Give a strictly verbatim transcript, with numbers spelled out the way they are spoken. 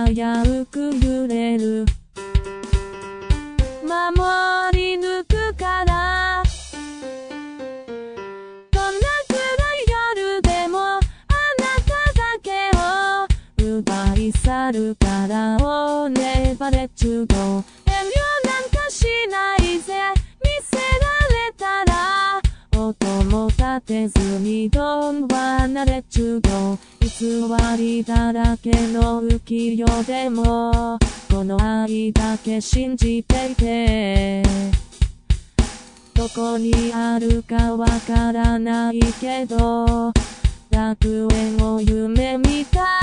危うく揺れる。守り抜くから。どんな暗い夜でもあなただけを奪い去るからをnever let you go。遠慮なんかしないぜ。見せられたら音も立てずに Don't wanna let you go。偽りだらけの浮世でもこの愛だけ信じていて。どこにあるかわからないけど楽園を夢見た。